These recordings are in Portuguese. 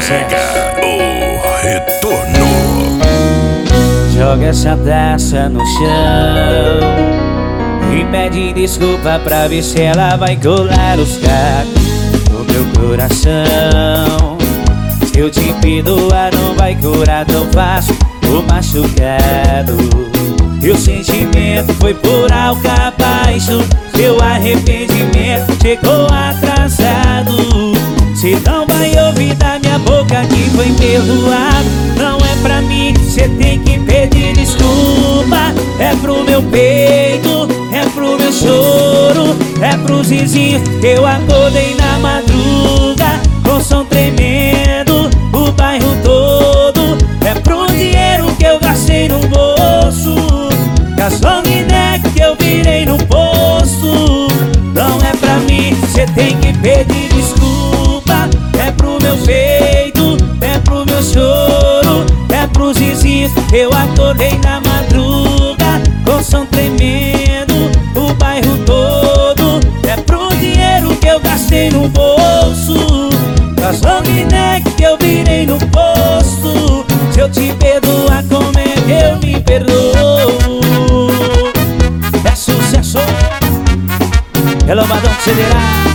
Chega o retorno. Joga essa taça no chão e pede desculpa pra ver se ela vai colar os cacos no meu coração. Se eu te perdoar não vai curar tão fácil o machucado. E o sentimento foi por algo abaixo. Seu arrependimento chegou atrasado. Cê não vai ouvir da minha boca que foi perdoado. Não é pra mim, cê tem que pedir desculpa. É pro meu peito, é pro meu choro, é pros vizinhos que eu acordei na madruga com som tremendo, o bairro todo. É pro dinheiro que eu gastei no bolso, gasolina que eu virei no posto. Não é pra mim, cê tem que pedir desculpa. É pro meu peito, é pro meu choro, é pros vizinhos que eu acordei na madruga com som tremendo, o bairro todo. É pro dinheiro que eu gastei no bolso, gasolina que eu virei no posto. Se eu te perdoar, como é que eu me perdoo? É sucesso, é lombadão que cederá.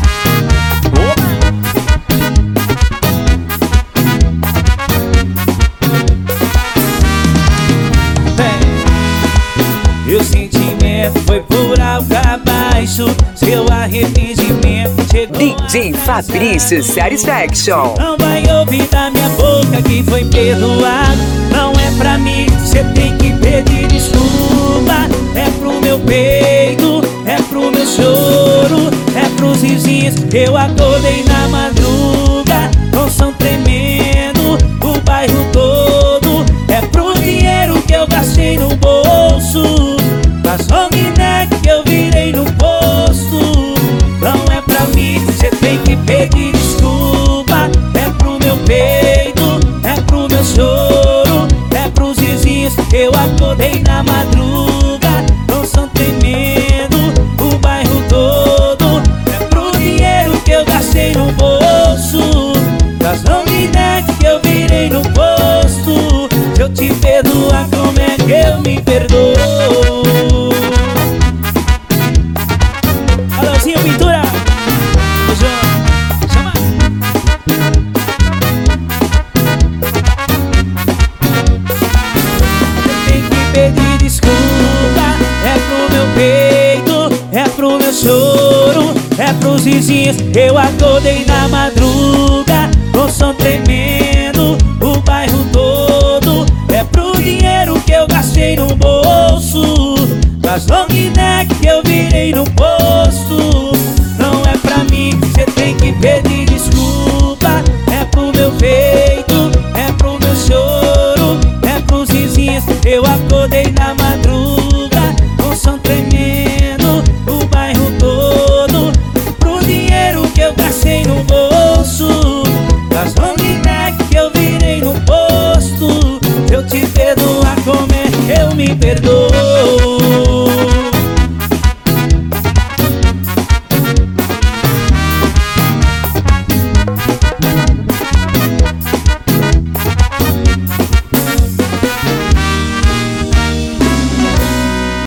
E o sentimento foi por algo abaixo. Seu arrependimento chegou. DJ Fabrício Satisfaction. Não vai ouvir da minha boca que foi perdoado. Não é pra mim, cê tem que pedir desculpa. É pro meu peito, é pro meu choro, é pros vizinhos que eu acordei na madruga com som tremendo, o bairro todo. É pro dinheiro que eu gastei no bolso, gasolina que eu virei no posto. Não é pra mim, cê tem que pedir desculpa. É pro meu peito, é pro meu choro, é pros vizinhos que eu acordei na madruga com som tremendo, o bairro todo. É pro dinheiro que eu gastei no bolso, gasolina que eu virei no posto. Se eu te perdoar, como é que eu me perdoo? Alôzinho, pintura! Chama! Eu tenho que pedir desculpa. É pro meu peito, é pro meu choro, é pros vizinhos que eu acordei na madruga com som tremendo, o bairro todo. É pro dinheiro que eu gastei no bolso, gasolina que eu virei no posto. Não é pra mim, cê tem que pedir desculpa. É pro meu peito, é pro meu choro, é pros vizinhos que eu acordei na madruga com som tremendo, o bairro todo. Pro dinheiro que eu gastei no bolso, gasolina que eu virei no posto. Se eu te perdoar, como é que eu me perdoo?